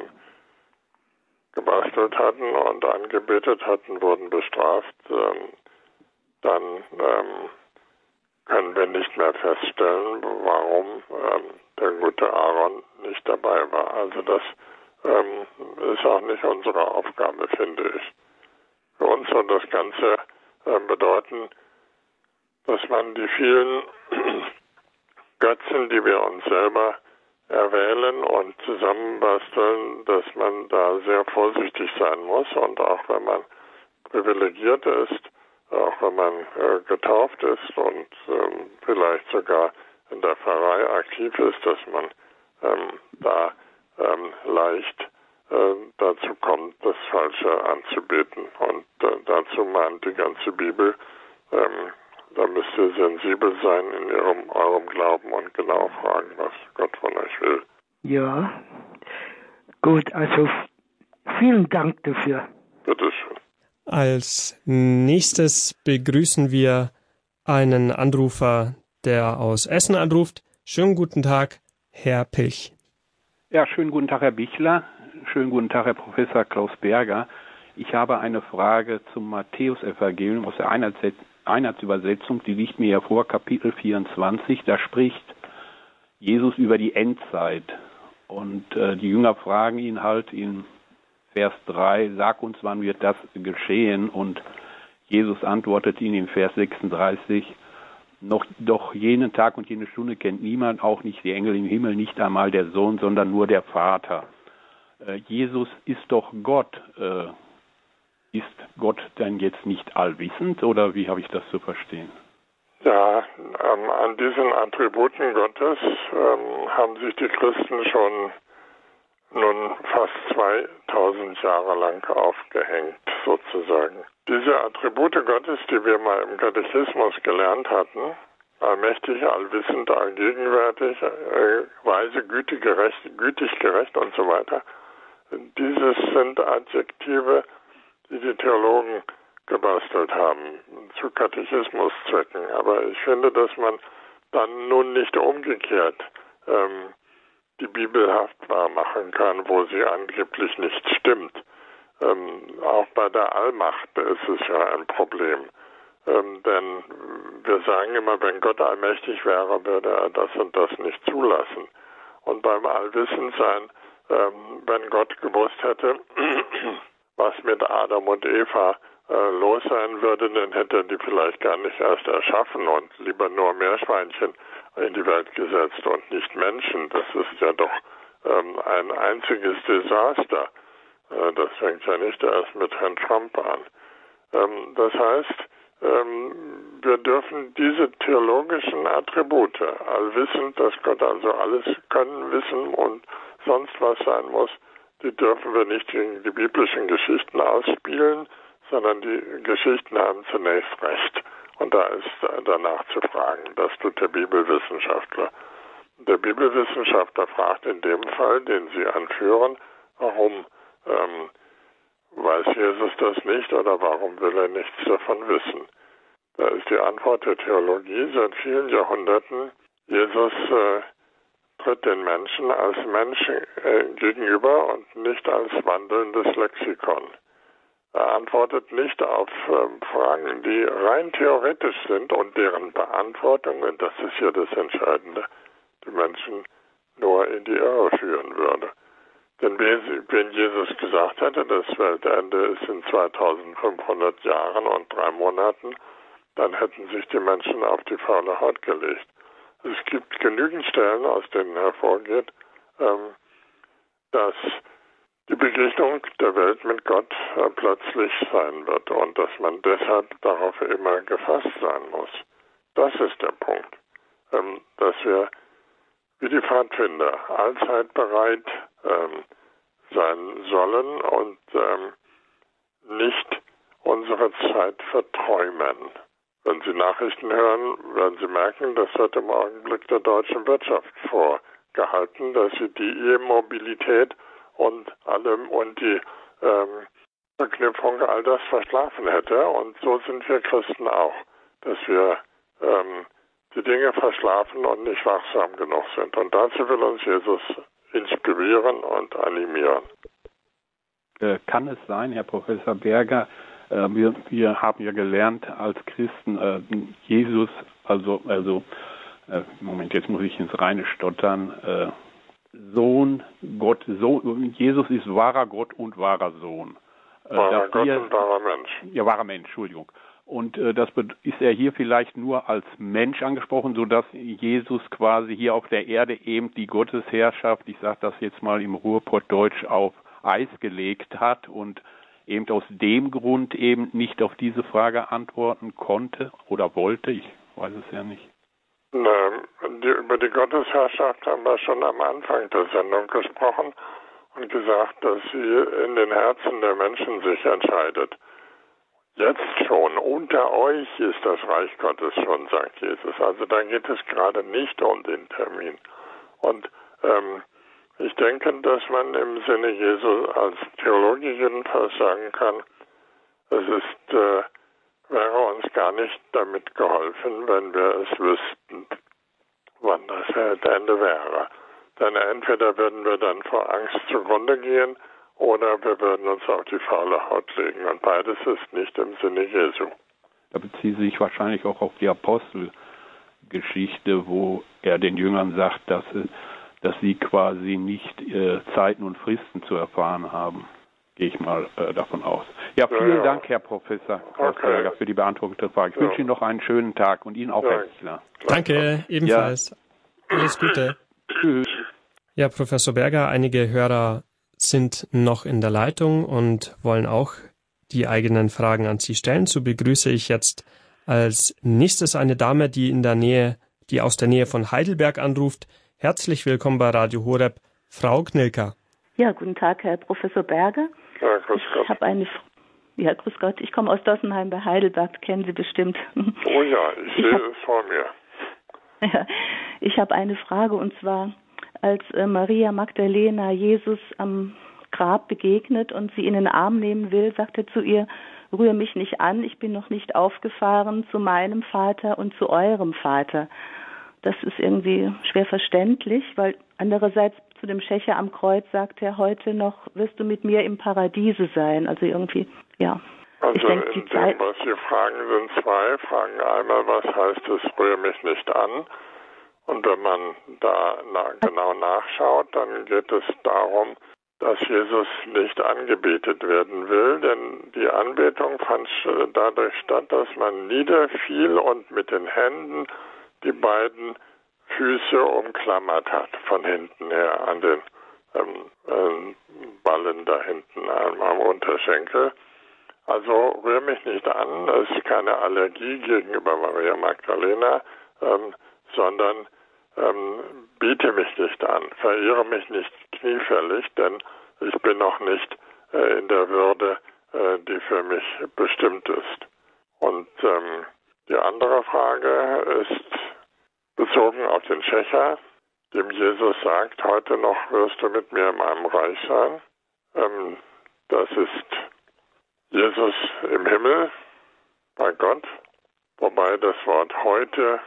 S2: gebastelt hatten und angebetet hatten, wurden bestraft, ähm, dann ähm, können wir nicht mehr feststellen, warum ähm, der gute Aaron nicht dabei war. Also das ähm, ist auch nicht unsere Aufgabe, finde ich. Für uns soll das Ganze äh, bedeuten, dass man die vielen Götzen, die wir uns selber erwählen und zusammenbasteln, dass man da sehr vorsichtig sein muss. Und auch wenn man privilegiert ist, auch wenn man äh, getauft ist und ähm, vielleicht sogar in der Pfarrei aktiv ist, dass man ähm, da ähm, leicht äh, dazu kommt, das Falsche anzubeten. Und äh, dazu mahnt die ganze Bibel, ähm, da müsst ihr sensibel sein in ihrem, eurem Glauben und genau fragen, was Gott von euch will.
S10: Ja, gut, also vielen Dank dafür.
S2: Bitteschön.
S1: Als nächstes begrüßen wir einen Anrufer, der aus Essen anruft. Schönen guten Tag, Herr Pilch.
S11: Ja, schönen guten Tag, Herr Bichler. Schönen guten Tag, Herr Professor Klaus Berger. Ich habe eine Frage zum Matthäusevangelium aus der Einheitsübersetzung, die liegt mir ja vor, Kapitel vierundzwanzig. Da spricht Jesus über die Endzeit. Und äh, die Jünger fragen ihn halt in Vers drei, sag uns, wann wird das geschehen? Und Jesus antwortet ihnen in Vers sechsunddreißig, noch, doch jenen Tag und jene Stunde kennt niemand, auch nicht die Engel im Himmel, nicht einmal der Sohn, sondern nur der Vater. Äh, Jesus ist doch Gott. Äh, ist Gott denn jetzt nicht allwissend oder wie habe ich das zu verstehen?
S2: Ja, ähm, an diesen Attributen Gottes ähm, haben sich die Christen schon nun fast zweitausend Jahre lang aufgehängt, sozusagen. Diese Attribute Gottes, die wir mal im Katechismus gelernt hatten, allmächtig, allwissend, allgegenwärtig, äh, weise, gütig, gerecht, gütig, gerecht und so weiter, dieses sind Adjektive, die die Theologen gebastelt haben, zu Katechismuszwecken. Aber ich finde, dass man dann nun nicht umgekehrt ähm, die Bibel haftbar machen kann, wo sie angeblich nicht stimmt. Ähm, auch bei der Allmacht ist es ja ein Problem. Ähm, denn wir sagen immer, wenn Gott allmächtig wäre, würde er das und das nicht zulassen. Und beim Allwissendsein, ähm, wenn Gott gewusst hätte, was mit Adam und Eva äh, los sein würde, dann hätte er die vielleicht gar nicht erst erschaffen und lieber nur Meerschweinchen in die Welt gesetzt und nicht Menschen. Das ist ja doch ähm, ein einziges Desaster. Äh, das fängt ja nicht erst mit Herrn Trump an. Ähm, das heißt, ähm, wir dürfen diese theologischen Attribute, allwissend, dass Gott also alles können, wissen und sonst was sein muss, die dürfen wir nicht gegen die biblischen Geschichten ausspielen, sondern die Geschichten haben zunächst recht. Und da ist danach zu fragen. Das tut der Bibelwissenschaftler. Der Bibelwissenschaftler fragt in dem Fall, den Sie anführen, warum ähm, weiß Jesus das nicht oder warum will er nichts davon wissen? Da ist die Antwort der Theologie seit vielen Jahrhunderten. Jesus äh, tritt den Menschen als Mensch äh, gegenüber und nicht als wandelndes Lexikon. Er antwortet nicht auf ähm, Fragen, die rein theoretisch sind und deren Beantwortung, und das ist ja das Entscheidende, die Menschen nur in die Irre führen würde. Denn wenn Jesus gesagt hätte, das Weltende ist in zweitausendfünfhundert Jahren und drei Monaten, dann hätten sich die Menschen auf die faule Haut gelegt. Es gibt genügend Stellen, aus denen hervorgeht, ähm, dass die Begegnung der Welt mit Gott äh, plötzlich sein wird und dass man deshalb darauf immer gefasst sein muss. Das ist der Punkt, ähm, dass wir wie die Pfadfinder allzeit bereit ähm, sein sollen und ähm, nicht unsere Zeit verträumen. Wenn Sie Nachrichten hören, werden Sie merken, das wird im Augenblick der deutschen Wirtschaft vorgehalten, dass sie die E-Mobilität und allem und die ähm, Verknüpfung all das verschlafen hätte. Und so sind wir Christen auch, dass wir ähm, die Dinge verschlafen und nicht wachsam genug sind. Und dazu will uns Jesus inspirieren und animieren.
S11: Äh, kann es sein, Herr Professor Berger, Äh, wir, wir haben ja gelernt als Christen, äh, Jesus, also, also äh, Moment, jetzt muss ich ins Reine stottern, äh, Sohn, Gott, Sohn, Jesus ist wahrer Gott und wahrer Sohn. Äh,
S2: wahrer Gott
S11: wir,
S2: und wahrer Mensch.
S11: Ja, wahrer Mensch, Entschuldigung. Und äh, das ist er hier vielleicht nur als Mensch angesprochen, sodass Jesus quasi hier auf der Erde eben die Gottesherrschaft, ich sage das jetzt mal im Ruhrpottdeutsch, auf Eis gelegt hat und eben aus dem Grund eben nicht auf diese Frage antworten konnte oder wollte, ich weiß es ja nicht.
S2: Na, die, über die Gottesherrschaft haben wir schon am Anfang der Sendung gesprochen und gesagt, dass sie in den Herzen der Menschen sich entscheidet. Jetzt schon, unter euch ist das Reich Gottes schon, sagt Jesus. Also da geht es gerade nicht um den Termin. Und ähm, ich denke, dass man im Sinne Jesu als Theologe jedenfalls sagen kann, es ist, äh, wäre uns gar nicht damit geholfen, wenn wir es wüssten, wann das Ende wäre. Denn entweder würden wir dann vor Angst zugrunde gehen, oder wir würden uns auf die faule Haut legen. Und beides ist nicht im Sinne Jesu.
S11: Da bezieht sich wahrscheinlich auch auf die Apostelgeschichte, wo er den Jüngern sagt, dass, dass sie quasi nicht äh, Zeiten und Fristen zu erfahren haben. Gehe ich mal äh, davon aus. Ja, vielen ja, ja. Dank, Herr Professor Krausberger, okay. für die Beantwortung der Frage. Ich ja. wünsche Ihnen noch einen schönen Tag und Ihnen auch, ja. Herr Bichler.
S1: Danke, ebenfalls. Ja. Alles Gute.
S11: Tschüss.
S1: Ja, Professor Berger, einige Hörer sind noch in der Leitung und wollen auch die eigenen Fragen an Sie stellen. So begrüße ich jetzt als nächstes eine Dame, die in der Nähe, die aus der Nähe von Heidelberg anruft. Herzlich willkommen bei Radio Horeb, Frau Knilka.
S12: Ja, guten Tag, Herr Professor Berger.
S2: Ja, grüß Gott.
S12: Ich habe eine, ja, grüß Gott. Ich komme aus Dossenheim bei Heidelberg, kennen Sie bestimmt.
S2: Oh ja, ich, ich sehe hab, es vor mir.
S12: Ja, ich habe eine Frage und zwar, als äh, Maria Magdalena Jesus am Grab begegnet und sie in den Arm nehmen will, sagt er zu ihr, rühr mich nicht an, ich bin noch nicht aufgefahren zu meinem Vater und zu eurem Vater. Das ist irgendwie schwer verständlich, weil andererseits zu dem Schächer am Kreuz sagt er, heute noch wirst du mit mir im Paradiese sein. Also irgendwie, ja.
S2: Also
S12: ich denk,
S2: in dem, Zeit was Sie fragen, sind zwei Fragen. Einmal, was heißt es, rühr mich nicht an? Und wenn man da na, genau nachschaut, dann geht es darum, dass Jesus nicht angebetet werden will, denn die Anbetung fand dadurch statt, dass man niederfiel und mit den Händen die beiden Füße umklammert hat, von hinten her an den ähm, äh, Ballen da hinten am, am Unterschenkel. Also rühr mich nicht an, es ist keine Allergie gegenüber Maria Magdalena, ähm, sondern Ähm, biete mich nicht an, verehre mich nicht kniefällig, denn ich bin noch nicht äh, in der Würde, äh, die für mich bestimmt ist. Und ähm, die andere Frage ist bezogen auf den Schächer, dem Jesus sagt, heute noch wirst du mit mir in meinem Reich sein. Ähm, das ist Jesus im Himmel, bei Gott, wobei das Wort heute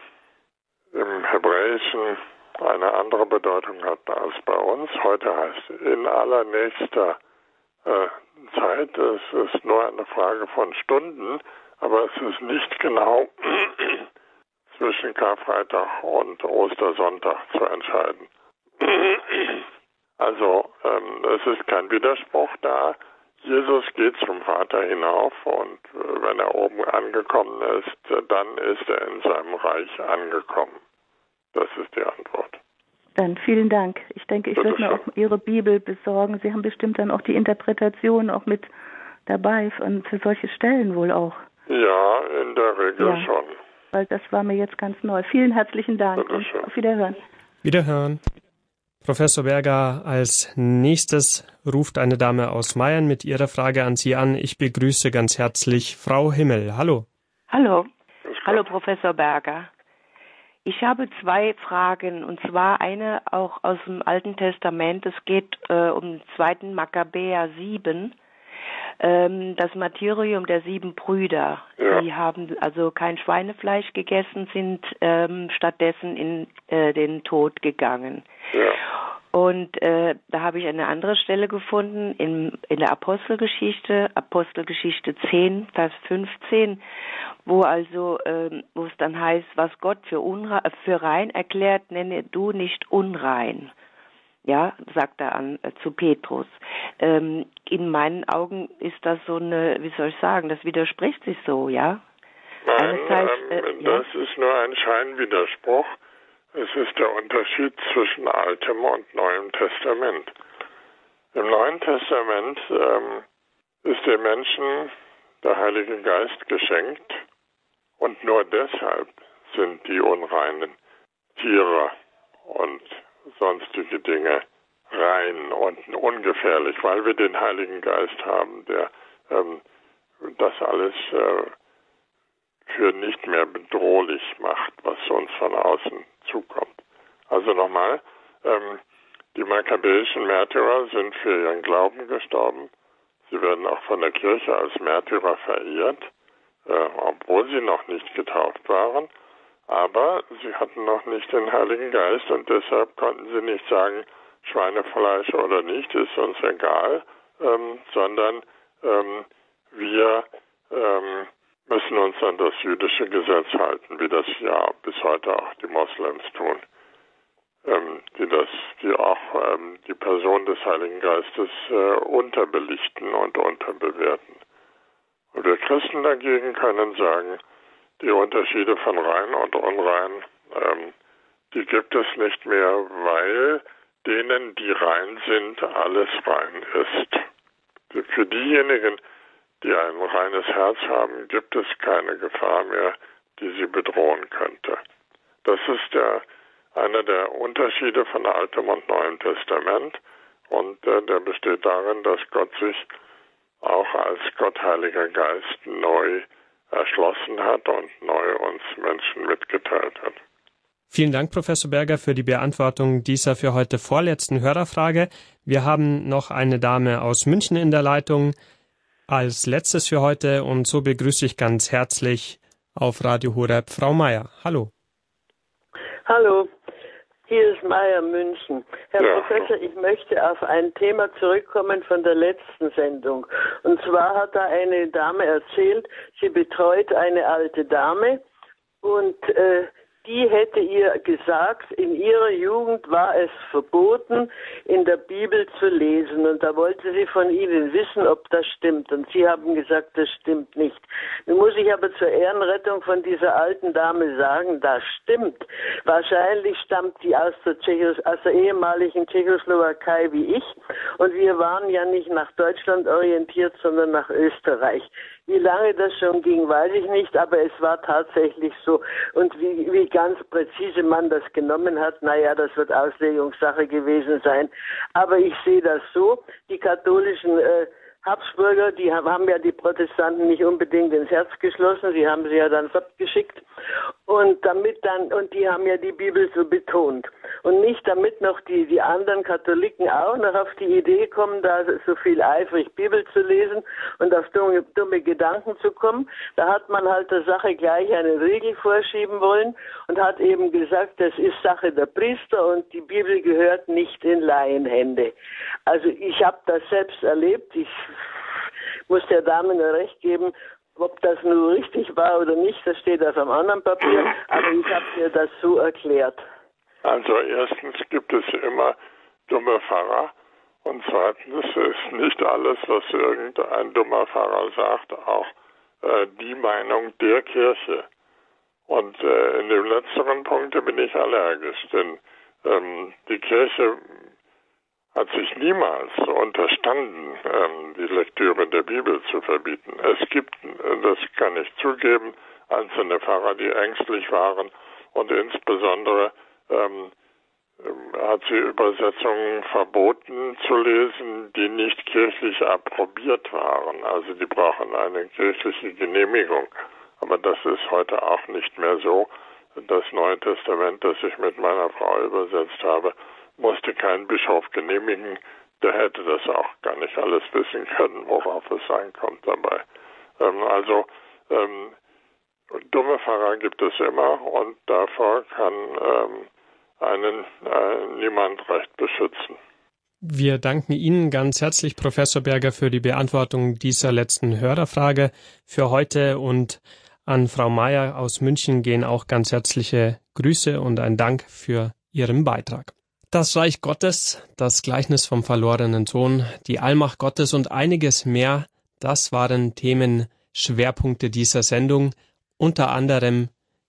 S2: im Hebräischen eine andere Bedeutung hat als bei uns. Heute heißt in allernächster äh, Zeit. Es ist nur eine Frage von Stunden, aber es ist nicht genau zwischen Karfreitag und Ostersonntag zu entscheiden. Also ähm, es ist kein Widerspruch da. Jesus geht zum Vater hinauf und äh, wenn er oben angekommen ist, äh, dann ist er in seinem Reich angekommen. Das ist die Antwort.
S12: Dann vielen Dank. Ich denke, ich Bitte werde mir auch Ihre Bibel besorgen. Sie haben bestimmt dann auch die Interpretation auch mit dabei und für solche Stellen wohl auch.
S2: Ja, in der Regel ja, schon.
S12: Weil das war mir jetzt ganz neu. Vielen herzlichen Dank und auf Wiederhören.
S1: Wiederhören. Professor Berger, als nächstes ruft eine Dame aus Meiern mit ihrer Frage an Sie an. Ich begrüße ganz herzlich Frau Himmel. Hallo.
S13: Hallo. Hallo, Professor Berger. Ich habe zwei Fragen, und zwar eine auch aus dem Alten Testament. Es geht äh, um zweiten Makkabäer sieben, ähm, das Martyrium der sieben Brüder. Ja. Die haben also kein Schweinefleisch gegessen, sind ähm, stattdessen in äh, den Tod gegangen.
S2: Ja.
S13: Und äh, da habe ich eine andere Stelle gefunden in, in der Apostelgeschichte, Apostelgeschichte zehn, Vers fünfzehn, wo also, äh, wo es dann heißt, was Gott für, unrein, für rein erklärt, nenne du nicht unrein. Ja, sagt er an, äh, zu Petrus. Ähm, in meinen Augen ist das so eine, wie soll ich sagen, das widerspricht sich so, ja?
S2: Nein,
S13: Zeit,
S2: ähm,
S13: äh,
S2: das
S13: ja?
S2: ist nur ein Scheinwiderspruch. Es ist der Unterschied zwischen Altem und Neuem Testament. Im Neuen Testament ähm, ist den Menschen der Heilige Geist geschenkt und nur deshalb sind die unreinen Tiere und sonstige Dinge rein und ungefährlich, weil wir den Heiligen Geist haben, der ähm, das alles äh, für nicht mehr bedrohlich macht, was uns von außen zukommt. Also nochmal, ähm, die makkabäischen Märtyrer sind für ihren Glauben gestorben. Sie werden auch von der Kirche als Märtyrer verehrt, äh, obwohl sie noch nicht getauft waren. Aber sie hatten noch nicht den Heiligen Geist und deshalb konnten sie nicht sagen, Schweinefleisch oder nicht, ist uns egal, ähm, sondern ähm, wir ähm, müssen uns an das jüdische Gesetz halten, wie das ja bis heute auch die Moslems tun, ähm, die das, die auch ähm, die Person des Heiligen Geistes äh, unterbelichten und unterbewerten. Und wir Christen dagegen können sagen, die Unterschiede von rein und unrein, ähm, die gibt es nicht mehr, weil denen, die rein sind, alles rein ist. Für diejenigen, die ein reines Herz haben, gibt es keine Gefahr mehr, die sie bedrohen könnte. Das ist der, einer der Unterschiede von Altem und Neuem Testament und äh, der besteht darin, dass Gott sich auch als Gott Heiliger Geist neu erschlossen hat und neu uns Menschen mitgeteilt hat.
S1: Vielen Dank, Professor Berger, für die Beantwortung dieser für heute vorletzten Hörerfrage. Wir haben noch eine Dame aus München in der Leitung als letztes für heute und so begrüße ich ganz herzlich auf Radio Horeb Frau Meier. Hallo.
S14: Hallo, hier ist Meier München. Herr
S2: ja.
S14: Professor, ich möchte auf ein Thema zurückkommen von der letzten Sendung. Und zwar hat da eine Dame erzählt, sie betreut eine alte Dame und äh, die hätte ihr gesagt, in ihrer Jugend war es verboten, in der Bibel zu lesen. Und da wollte sie von Ihnen wissen, ob das stimmt. Und Sie haben gesagt, das stimmt nicht. Nun muss ich aber zur Ehrenrettung von dieser alten Dame sagen, das stimmt. Wahrscheinlich stammt sie aus der, Tschechos- aus der ehemaligen Tschechoslowakei wie ich. Und wir waren ja nicht nach Deutschland orientiert, sondern nach Österreich. Wie lange das schon ging, weiß ich nicht, aber es war tatsächlich so. Und wie, wie ganz präzise man das genommen hat, naja, das wird Auslegungssache gewesen sein. Aber ich sehe das so, die katholischen äh, Habsburger, die haben ja die Protestanten nicht unbedingt ins Herz geschlossen, sie haben sie ja dann fortgeschickt und damit dann, und die haben ja die Bibel so betont. Und nicht damit noch die, die anderen Katholiken auch noch auf die Idee kommen, da so viel eifrig Bibel zu lesen und auf dumme, dumme Gedanken zu kommen. Da hat man halt der Sache gleich eine Regel vorschieben wollen und hat eben gesagt, das ist Sache der Priester und die Bibel gehört nicht in Laienhände. Also ich habe das selbst erlebt, ich muss der Dame nur recht geben, ob das nur richtig war oder nicht, das steht auf einem anderen Papier, aber ich habe dir das so erklärt.
S2: Also erstens gibt es immer dumme Pfarrer und zweitens ist nicht alles, was irgendein dummer Pfarrer sagt, auch äh, die Meinung der Kirche. Und äh, in dem letzteren Punkt bin ich allergisch, denn ähm, die Kirche hat sich niemals unterstanden, ähm, die Lektüre der Bibel zu verbieten. Es gibt, das kann ich zugeben, einzelne Pfarrer, die ängstlich waren und insbesondere ähm, hat sie Übersetzungen verboten zu lesen, die nicht kirchlich approbiert waren. Also die brauchen eine kirchliche Genehmigung. Aber das ist heute auch nicht mehr so. Das Neue Testament, das ich mit meiner Frau übersetzt habe, musste kein Bischof genehmigen. Der hätte das auch gar nicht alles wissen können, worauf es ankommt dabei. Ähm, also ähm, dumme Pfarrer gibt es immer und davor kann ähm, einen äh, niemand recht beschützen.
S1: Wir danken Ihnen ganz herzlich, Professor Berger, für die Beantwortung dieser letzten Hörerfrage für heute, und an Frau Meier aus München gehen auch ganz herzliche Grüße und ein Dank für Ihren Beitrag. Das Reich Gottes, das Gleichnis vom verlorenen Sohn, die Allmacht Gottes und einiges mehr, das waren Themenschwerpunkte dieser Sendung. Unter anderem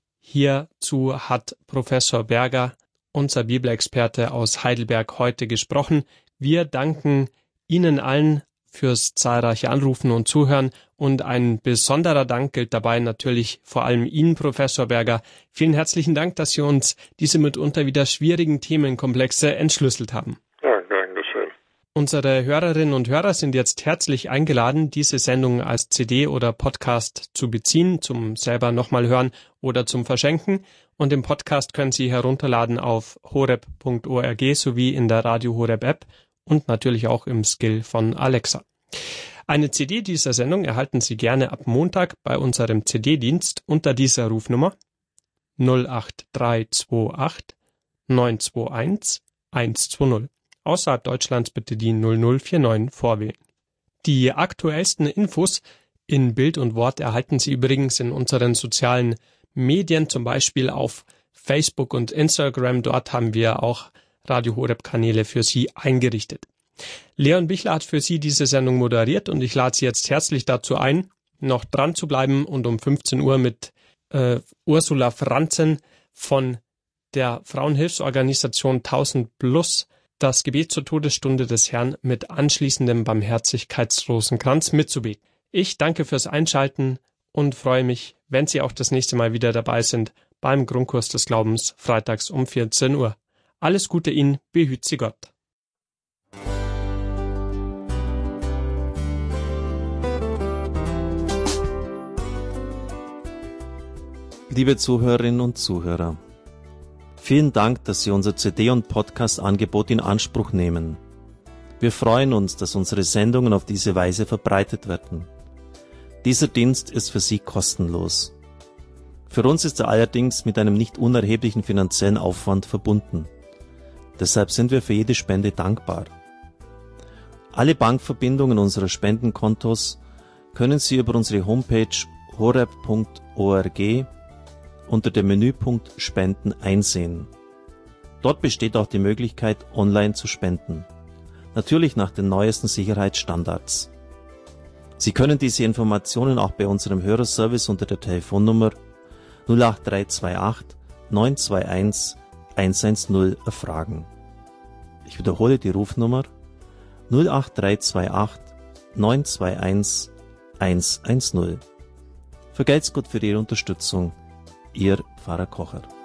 S1: hierzu hat Professor Berger, unser Bibelexperte aus Heidelberg, heute gesprochen. Wir danken Ihnen allen fürs zahlreiche Anrufen und Zuhören, und ein besonderer Dank gilt dabei natürlich vor allem Ihnen, Professor Berger. Vielen herzlichen Dank, dass Sie uns diese mitunter wieder schwierigen Themenkomplexe entschlüsselt haben.
S2: Ja, gern geschehen.
S1: Unsere Hörerinnen und Hörer sind jetzt herzlich eingeladen, diese Sendung als C D oder Podcast zu beziehen, zum selber nochmal hören oder zum Verschenken. Und den Podcast können Sie herunterladen auf horeb punkt org sowie in der Radio Horeb App und natürlich auch im Skill von Alexa. Eine C D dieser Sendung erhalten Sie gerne ab Montag bei unserem C D-Dienst unter dieser Rufnummer null acht drei zwei acht neun zwei eins eins zwei null. Außerhalb Deutschlands bitte die null null vier neun vorwählen. Die aktuellsten Infos in Bild und Wort erhalten Sie übrigens in unseren sozialen Medien, zum Beispiel auf Facebook und Instagram. Dort haben wir auch Radio Horeb-Kanäle für Sie eingerichtet. Leon Bichler hat für Sie diese Sendung moderiert, und ich lade Sie jetzt herzlich dazu ein, noch dran zu bleiben und um fünfzehn Uhr mit äh, Ursula Franzen von der Frauenhilfsorganisation tausend plus das Gebet zur Todesstunde des Herrn mit anschließendem Barmherzigkeitsrosenkranz mitzubeten. Ich danke fürs Einschalten und freue mich, wenn Sie auch das nächste Mal wieder dabei sind beim Grundkurs des Glaubens, freitags um vierzehn Uhr. Alles Gute Ihnen, behüt Sie Gott.
S15: Liebe Zuhörerinnen und Zuhörer, vielen Dank, dass Sie unser C D- und Podcast-Angebot in Anspruch nehmen. Wir freuen uns, dass unsere Sendungen auf diese Weise verbreitet werden. Dieser Dienst ist für Sie kostenlos. Für uns ist er allerdings mit einem nicht unerheblichen finanziellen Aufwand verbunden. Deshalb sind wir für jede Spende dankbar. Alle Bankverbindungen unserer Spendenkontos können Sie über unsere Homepage horeb punkt org unter dem Menüpunkt Spenden einsehen. Dort besteht auch die Möglichkeit, online zu spenden. Natürlich nach den neuesten Sicherheitsstandards. Sie können diese Informationen auch bei unserem Hörerservice unter der Telefonnummer null acht drei zwei acht neun zwei eins eins eins null erfragen. Ich wiederhole die Rufnummer null acht drei zwei acht neun zwei eins eins eins null. Vergelt's Gott für Ihre Unterstützung. Ihr Pfarrer Kocher.